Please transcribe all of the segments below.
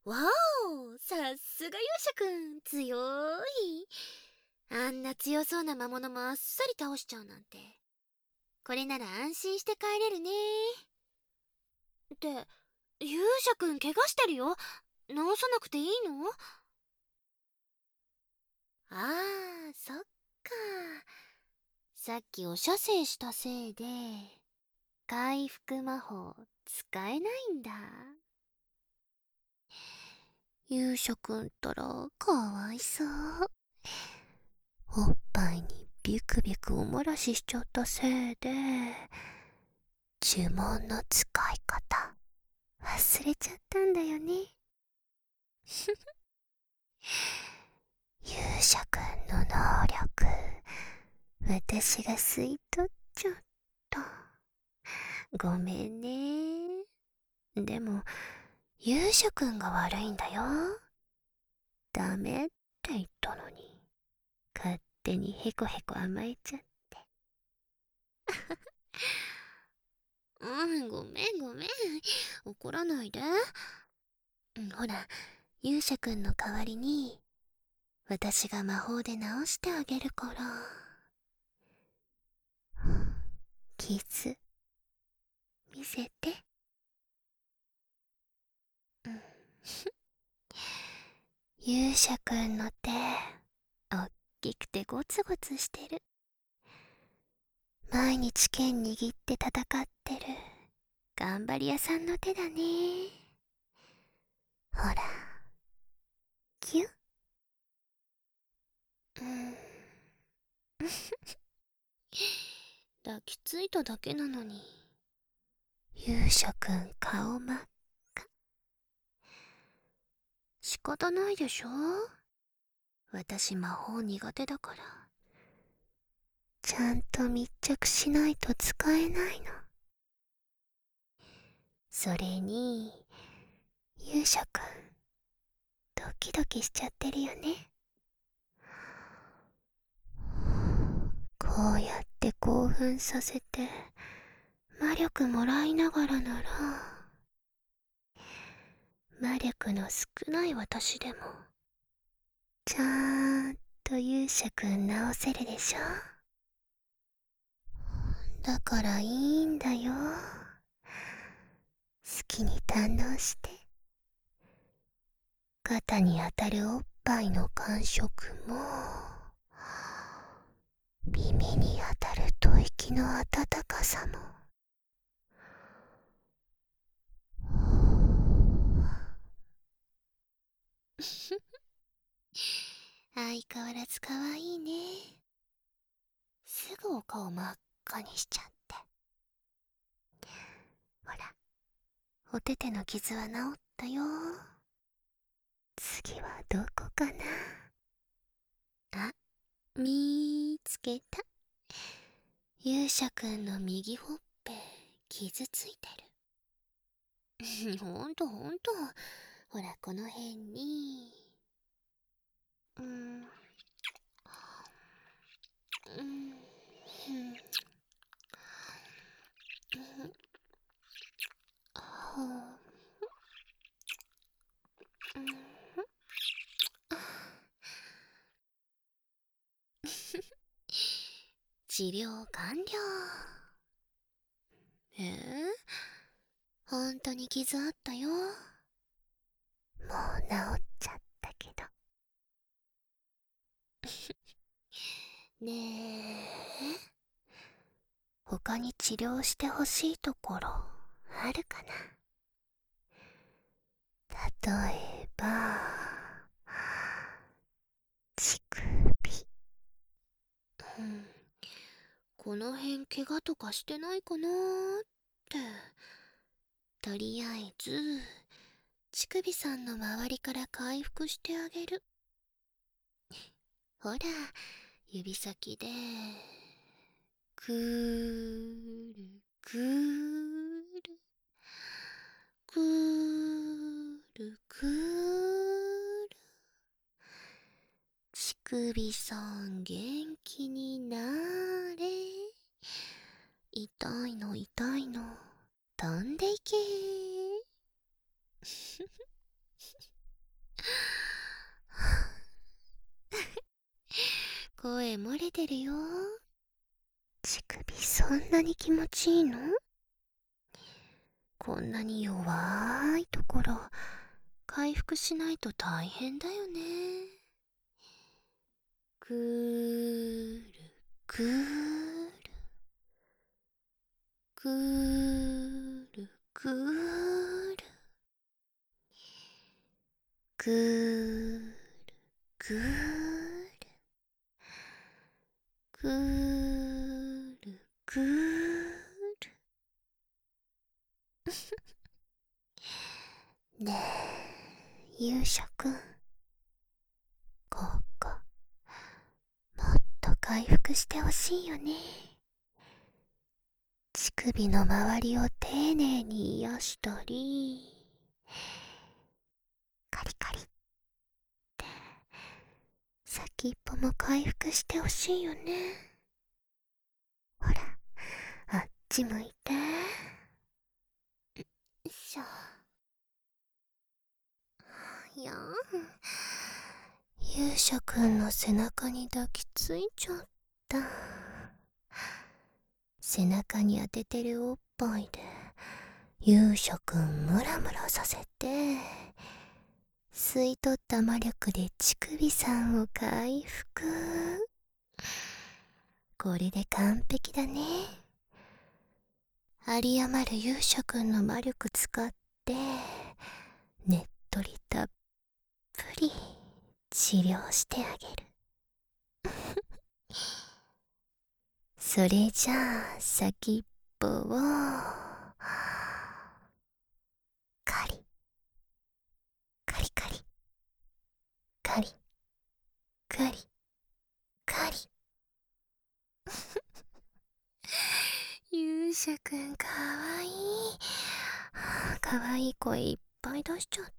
わお、さすが勇者くん、強い。あんな強そうな魔物もあっさり倒しちゃうなんて。これなら安心して帰れるね。って、勇者くん怪我してるよ。治さなくていいの？ああ、そっか。さっきお射精したせいで、回復魔法使えないんだ。勇者くんったらかわいそう。おっぱいにビクビクお漏らししちゃったせいで、呪文の使い方忘れちゃったんだよね。勇者くんの能力、私が吸い取っちゃった。ごめんね。でも、勇者くんが悪いんだよ。ダメって言ったのに、勝手にヘコヘコ甘えちゃって。ごめんごめん。怒らないで。ほら、勇者くんの代わりに、私が魔法で治してあげるから。キス、見せて。勇者くんの手、おっきくてゴツゴツしてる。毎日剣握って戦ってる頑張り屋さんの手だね。ほら、キュッ。抱きついただけなのに。勇者くん顔真っ赤。仕方ないでしょ。私魔法苦手だから。ちゃんと密着しないと使えないの。それに、勇者くん、ドキドキしちゃってるよね。こうやって興奮させて、魔力もらいながらなら、魔力の少ない私でも、ちゃーんと勇者くん直せるでしょ。だからいいんだよ。好きに堪能して。肩に当たるおっぱいの感触も、耳に当たる吐息の温かさも。相変わらず可愛いね。すぐお顔真っ赤にしちゃって。ほら、お手手の傷は治ったよ。次はどこかな。あ、見つけた。勇者くんの右ほっぺ、傷ついてる。ほんとほんと。ほら、この辺に。うん。うん。ほう。治療完了。ほんとに傷あったよ。もう治っちゃったけど。ねえ、他に治療してほしいところあるかな。例えば、乳首。うん、この辺怪我とかしてないかなーって。とりあえず、乳首さんの周りから回復してあげる。ほら、指先で、くーる、くーる、くーる、くーる。乳首さん元気になれ。痛いの痛いの飛んでいけ。 声漏れてるよ。乳首そんなに気持ちいいの？こんなに弱いところ回復しないと大変だよね。ぐーるぐーるぐーるぐーるぐーるぐーるぐーるぐーる。ねえ、勇者くん、ここもっと回復してほしいよね。乳首の周りを丁寧に癒したり、カリカリって先っぽも回復してほしいよね。ほら、あっち向いて。よいしょ。やん。勇者くんの背中に抱きついちゃった。背中に当ててるおっぱいで勇者くんムラムラさせて、吸い取った魔力で乳首さんを回復。これで完璧だね。有り余る勇者くんの魔力使ってねっとりたっぷり治療してあげる。それじゃあ先っぽをカリカリカリカリカリカリ。勇者くんかわいい。かわいい声いっぱい出しちゃって。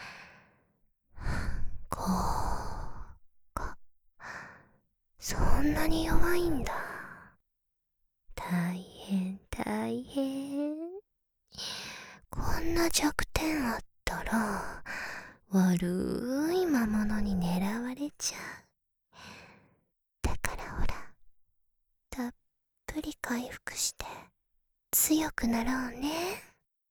こうか、そんなに弱いんだ。大変大変。こんな弱点あったら悪い魔物に狙われちゃう。だからほら、たっぷり回復して強くなろうね。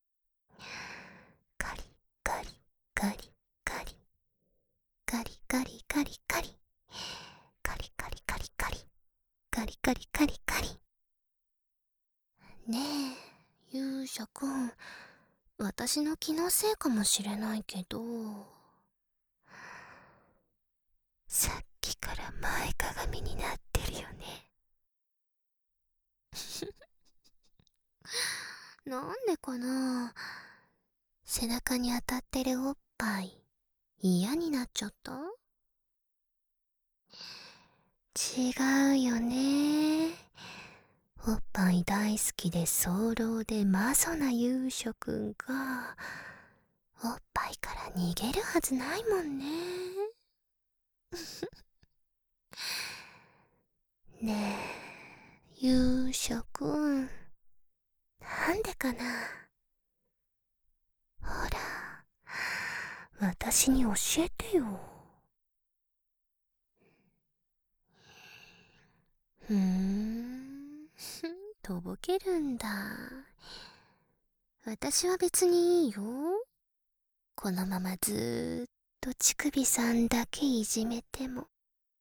カリカリカリカリカリカリカリカリカリカリカリカリカリカリカリカリ。ねえ、勇者くん、私の気のせいかもしれないけど、さっきから前かがみになってるよね。なんでかな。背中に当たってるおっぱい嫌になっちゃった？違うよね。おっぱい大好きで早漏でマゾな勇者くんがおっぱいから逃げるはずないもんね。ねえ、勇者くん、なんでかな。ほら、私に教えてよ。とぼけるんだ。私は別にいいよ。このままずーっと乳首さんだけいじめても、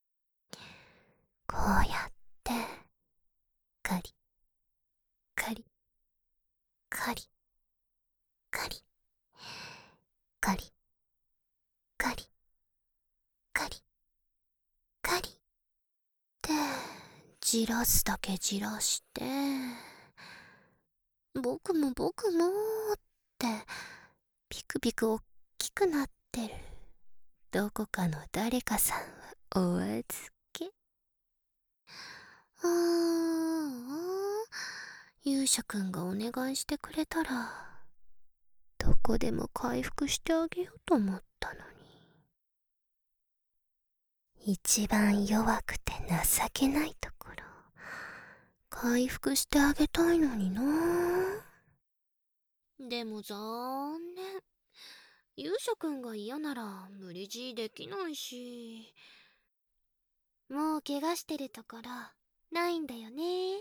こうやってカリカリカリカリカリカリカリカリってじらすだけじらして、僕も僕もってピクピクおっきくなってるどこかの誰かさんはお預け。勇者くんがお願いしてくれたらどこでも回復してあげようと思ったのに。一番弱くて情けないところ回復してあげたいのにな。でも残念。勇者くんが嫌なら無理強いできないし。 もう怪我してるところないんだよね。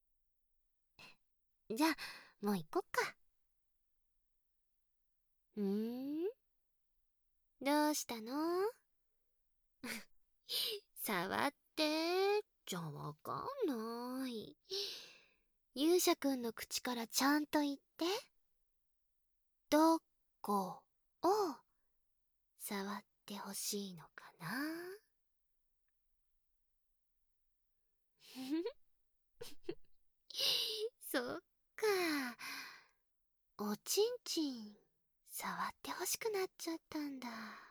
じゃあもう行こっか。どうしたの？触ってじゃわかんない。勇者くんの口からちゃんと言って。どこを触ってほしいのかな？そっか。おちんちん触ってほしくなっちゃったんだ。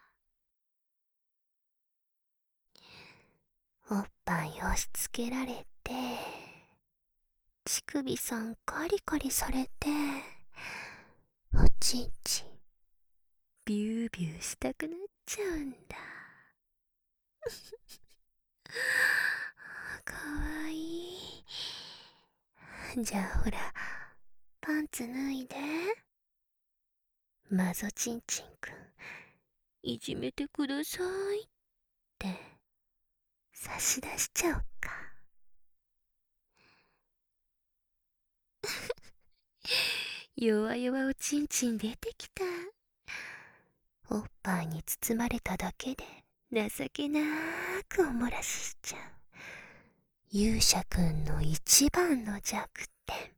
おっぱい押し付けられて、乳首さんカリカリされて、おちんちんビュービューしたくなっちゃうんだ。かわいい。じゃあほら、パンツ脱いで。マゾチンチンくん、いじめてくださいって差し出しちゃおうか。弱々おちんちん出てきた。おっぱいに包まれただけで情けなーくお漏らししちゃう勇者くんの一番の弱点。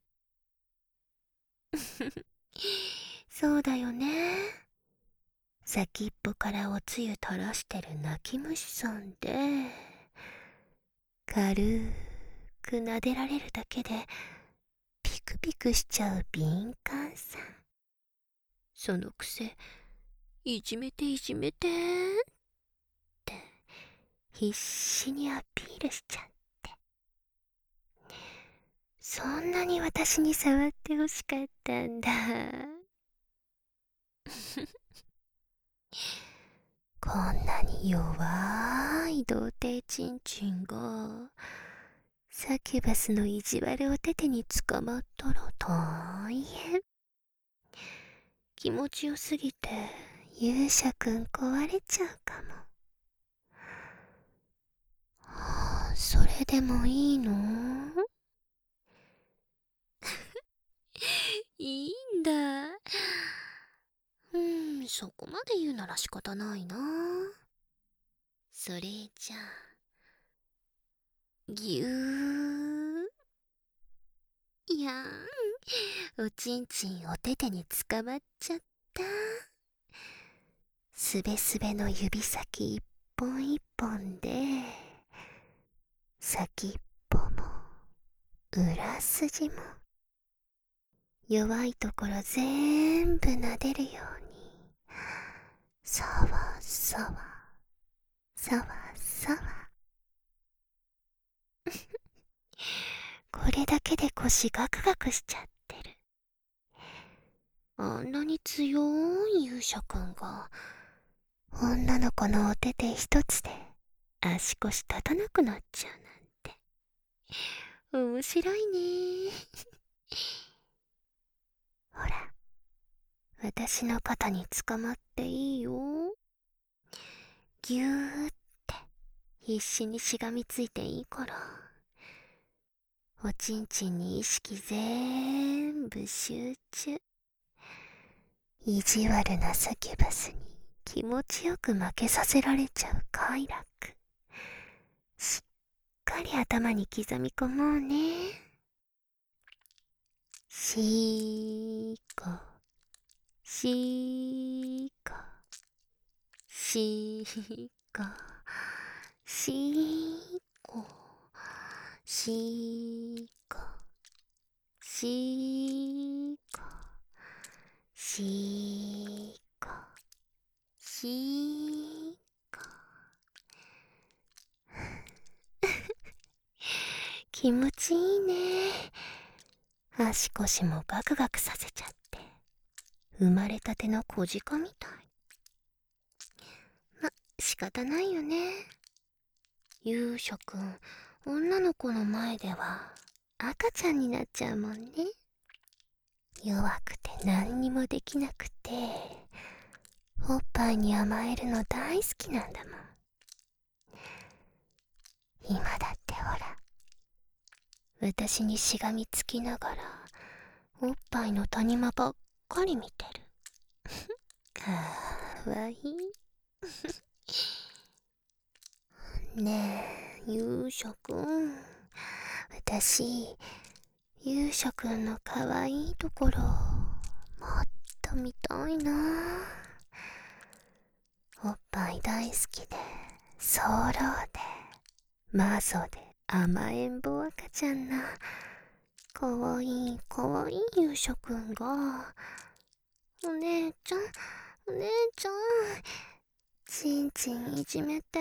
そうだよね。先っぽからおつゆ垂らしてる泣き虫さんで、軽く撫でられるだけでピクピクしちゃう敏感さ。そのくせ、いじめていじめてって必死にアピールしちゃって。そんなに私に触ってほしかったんだ。こんなに弱い童貞チンチンがサキュバスの意地悪お手手に捕まったら大変。気持ちよすぎて勇者くん壊れちゃうかも。はあ、それでもいいの？いいんだ。そこまで言うなら仕方ないな。それじゃあぎゅー。いやーん、おちんちんお手手に捕まっちゃった。すべすべの指先一本一本で先っぽも裏筋も弱いところ全部撫でるようにさわさわさわさわ。これだけで腰ガクガクしちゃってる。あんなに強い勇者くんが女の子のお手手一つで足腰立たなくなっちゃうなんて面白いね。ほら、私の肩に捕まっていいよ。ぎゅーって必死にしがみついていいから。おちんちんに意識全部集中。意地悪なサキュバスに気持ちよく負けさせられちゃう快楽。しっかり頭に刻み込もうね。しーこ、しーこ、しーこ、しーこ、しーこ、しーこ、しーこ、しーこ。気持ちいいね。足腰もガクガクさせちゃって生まれたての小鹿みたい。ま、仕方ないよね。勇者くん、女の子の前では赤ちゃんになっちゃうもんね。弱くて何にもできなくておっぱいに甘えるの大好きなんだもん。 今だってほら、私にしがみつきながらおっぱいの谷間ばっかり見てる。かわいい。ねえ、勇者くん。私、勇者くんのかわいいところ、もっと見たいな。おっぱい大好きで、早漏で、マゾで、甘えん坊赤ちゃんな、かわいいかわいい勇者くんが、お姉ちゃん、お姉ちゃん、ちんちんいじめて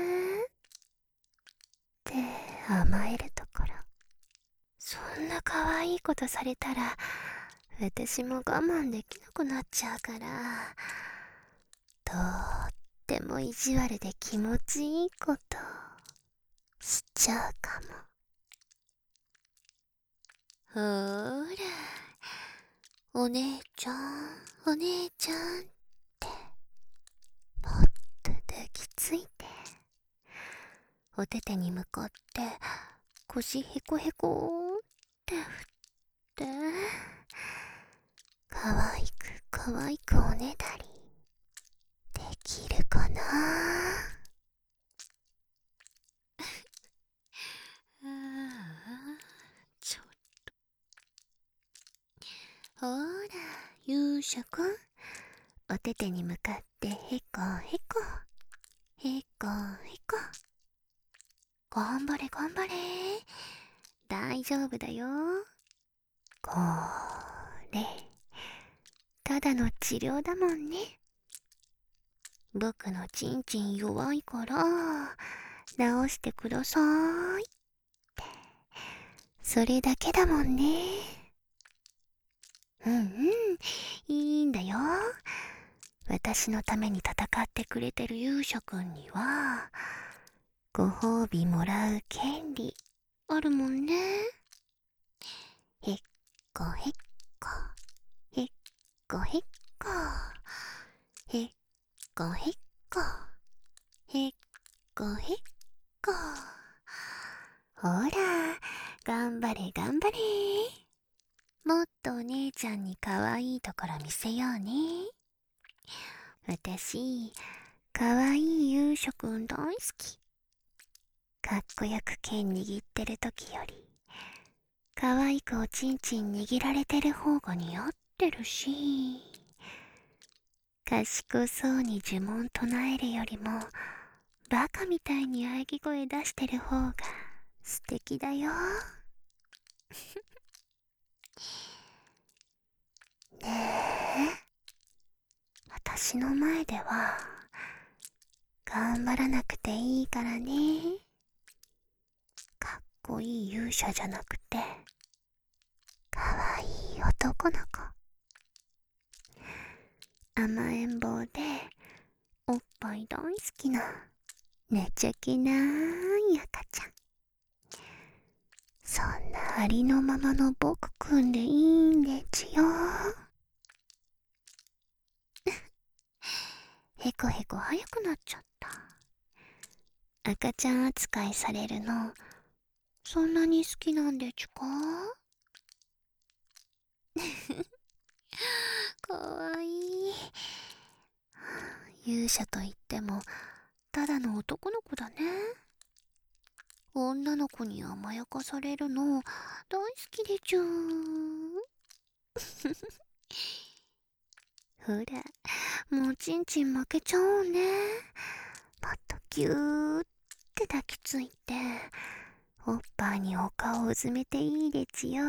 って甘えるところ。そんな可愛いことされたら私も我慢できなくなっちゃうから、とっても意地悪で気持ちいいことしちゃうかも。ほーら、お姉ちゃんお姉ちゃんってもっと抱きついて、おててに向かって腰へこへこって振って可愛く可愛くおねだりできるかな。ああ、ちょっと。ほーら、勇者くん、おててに向かってへこへこへこへこ。頑張れ頑張れ、大丈夫だよ。これただの治療だもんね。僕のちんちん弱いから直してくださいって、それだけだもんね。うんうん、いいんだよ。私のために戦ってくれてる勇者くんにはご褒美もらう権利あるもんね。へっこへっこへっこへっこへっこへっこへっこへっこ。ほら、頑張れ頑張れ。もっとお姉ちゃんに可愛いところ見せようね。私、可愛い勇者くん大好き。かっこよく剣握ってる時より可愛くおちんちん握られてる方が似合ってるし、賢そうに呪文唱えるよりもバカみたいに喘ぎ声出してる方が素敵だよ。ねえ、私の前では頑張らなくていいからね。かっこいい勇者じゃなくてかわいい男の子、甘えん坊でおっぱい大好きなねちゃきない赤ちゃん。そんなありのままの僕くんでいいんですよ。へこへこ早くなっちゃった。赤ちゃん扱いされるのそんなに好きなんでちゅか。かわいい。勇者といってもただの男の子だね。女の子に甘やかされるの大好きでちゅ。ほら、もうちんちん負けちゃおうね。もっとぎゅーって抱きついておっぱいにお顔をうずめていいでちよ。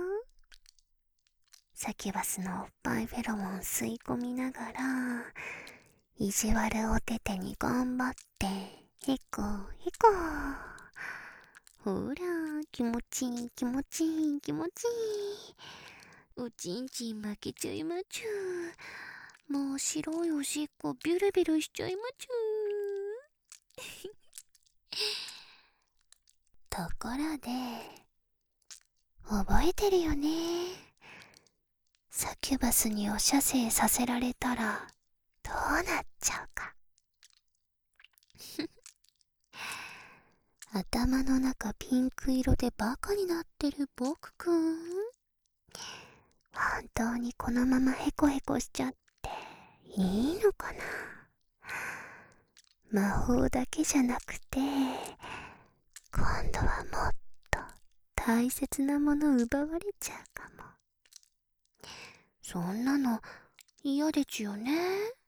サキュバスのおっぱいフェロモン吸い込みながら意地悪おててに頑張ってへこへこ。ほら、気持ちいい気持ちいい気持ちいい。おちんちん負けちゃいまちゅ。もう白いおしっこビュルビュルしちゃいまちゅ。ところで覚えてるよね。サキュバスにお射精させられたらどうなっちゃうか。 頭の中ピンク色でバカになってる僕くん。本当にこのままヘコヘコしちゃっていいのかな。魔法だけじゃなくて、今度はもっと大切なもの奪われちゃうかも。そんなの嫌でちゅよね。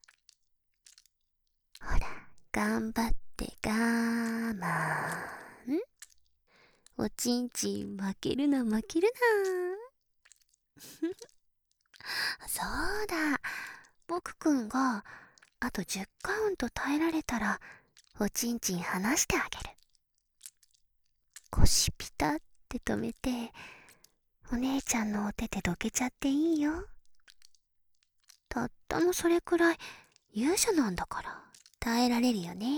ほら、頑張って我慢。おちんちん負けるな負けるな。そうだ、僕くんがあと10カウント耐えられたらおちんちん離してあげる。腰ピタって止めて、お姉ちゃんのお手でどけちゃっていいよ。たったのそれくらい勇者なんだから耐えられるよね。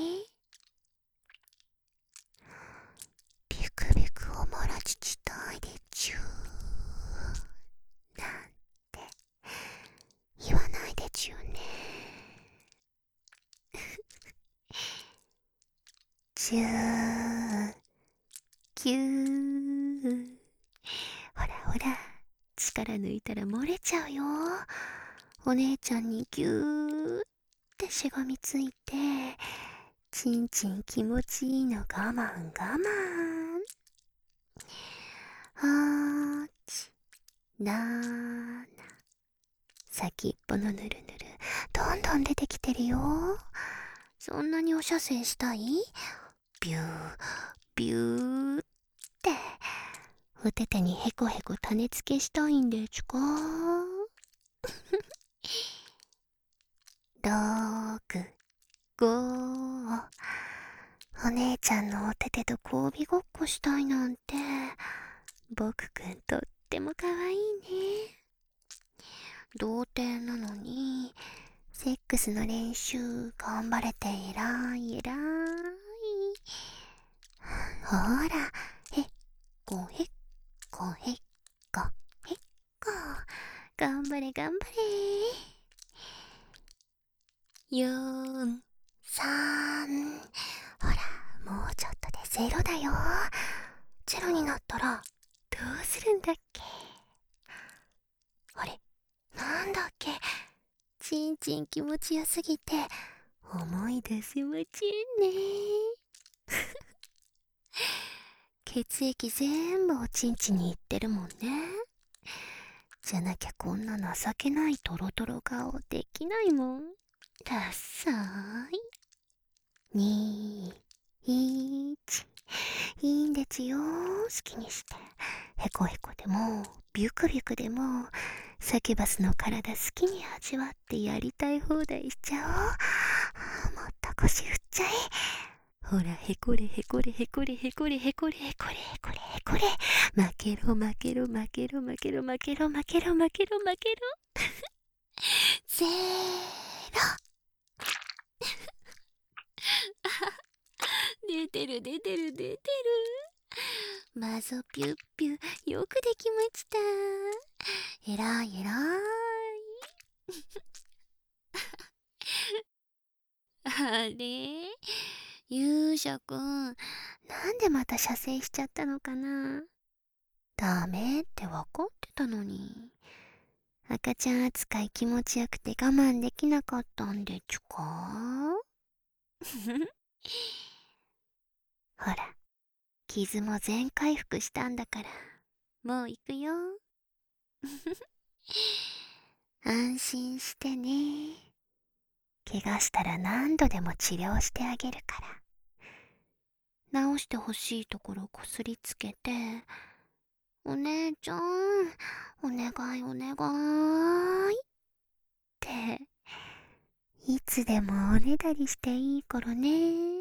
ビクビクおもらちしたいでちゅなんて言わないでちゅよね。チューキュー。ほらほら、力抜いたら漏れちゃうよ。お姉ちゃんにギューってしがみついて、ちんちん気持ちいいの我慢我慢。8、7、先っぽのぬるぬるどんどん出てきてるよ。そんなにお射精したい？ビュービューってお手手にヘコヘコ種付けしたいんでちゅか。6、5。お姉ちゃんのお手手と交尾ごっこしたいなんて、僕くんとってもかわいいね。童貞なのにセックスの練習頑張れて偉い偉い。ほら、へっこへっこへっこへっこ、頑張れ頑張れ。4、3。ほら、もうちょっとでゼロだよ。ゼロになったらどうするんだっけ。あれ、なんだっけ。ちんちん気持ちよすぎて思い出せまちんね。血液全部おちんちにいってるもんね。じゃなきゃこんな情けないトロトロ顔できないもん。ダッサーい。2、1。いいんですよ、好きにして。ヘコヘコでもビュクビュクでもサキュバスの体好きに味わってやりたい放題しちゃおう。もっと腰振っちゃえ。ほら、へこれへこれへこれへこれへこれへこれへこれへこれ。負けろ負けろ負けろ負けろ負けろ負けろ負けろ負けろ。ゼーロ。出てる出てる出てる。マゾピュッピュ、よくできました。えらいえらい。あれ、勇者くん、なんでまた射精しちゃったのかな。ダメってわかってたのに。赤ちゃん扱い気持ちよくて我慢できなかったんでちゅか。ほら、傷も全回復したんだから、もう行くよ。安心してね。怪我したら何度でも治療してあげるから。治してほしいところこすりつけて、お姉ちゃん、お願いお願いって、いつでもおねだりしていい頃ね。